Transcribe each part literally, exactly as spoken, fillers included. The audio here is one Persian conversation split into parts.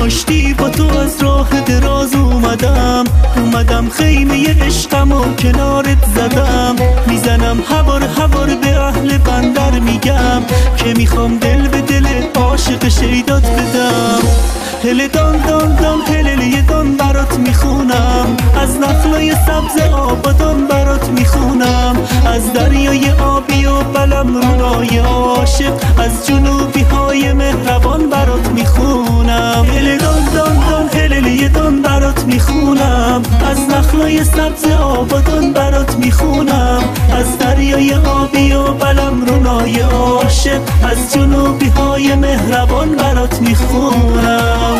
آشتی با تو از راه دراز اومدم اومدم خیمه عشقم و کنارت زدم میزنم هوار هوار به اهل بندر میگم که میخوام دل به دل عاشق شیدات بدم. هل دان دان دان هللی دان برات میخونم از نخلای سبز آبادان برات میخونم از دریای آبی و بلم رونای عاشق از جنوبی های مهربان برات میخونم. هل دان دان دان هللی دان برات میخونم از نخلای سبز آبادان برات میخونم از دریای آبی و بلم رونای عاشق از جنوبی های مهربان برات میخونم.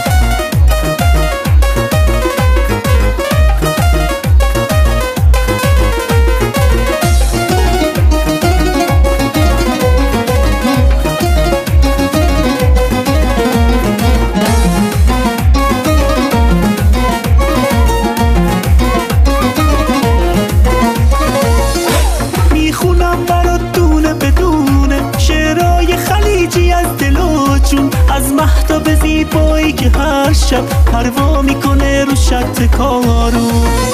از مهتاب زیبایی که هر شب پروا میکنه رو شط کارو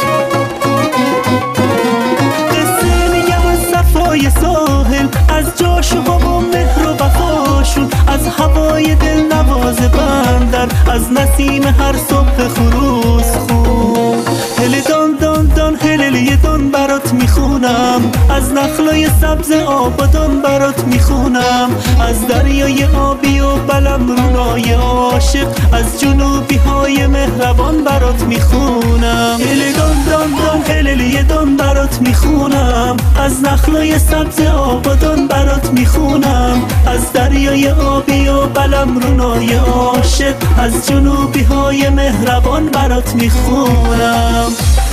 قصه میگم از صفای ساحل از جاشوها و مهر و وفاشون از هوای دل نواز بندر از نسیم هر صبح خروس خون. هل دان دان دان هللی دان برات میخونم از نخلای سبز آبادان برات میخونم از دریای آبی و بلم رونای عاشق از جنوبی های مهربان برات میخونم. هل دان دان دان هللی دان برات میخونم از نخلای سبز آبادان برات میخونم از دریای آبی و بلم رونای عاشق از جنوبی های مهربان برات میخونم.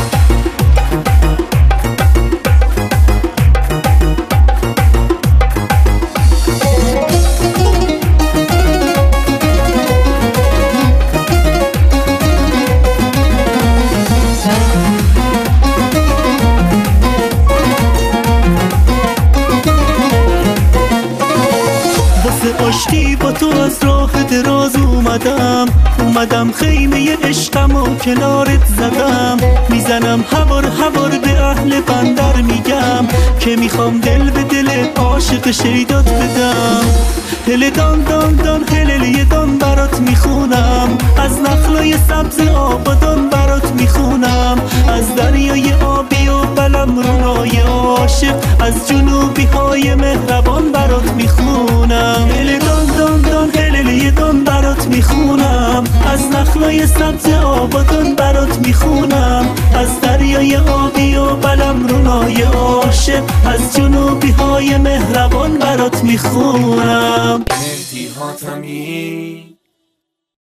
آشتی با تو از راه دراز اومدم اومدم خیمه عشقم و کنارت زدم میزنم هوار هوار به اهل بندر میگم که میخوام دل به دل عاشق شیدات بدم. هل دان دان دان هللی دان برات میخونم از نخلای سبز آبادان برات میخونم از دریای آبی و بلم رونای عاشق از جنوبی های مهربان برات میخونم. هل دان دان دان هللی دان برات میخونم از نخلای سبز آبادان برات میخونم از دریای آبی و بلم رونای عاشق از جنوبی های مهربان برات میخونم. مهدی حاتمی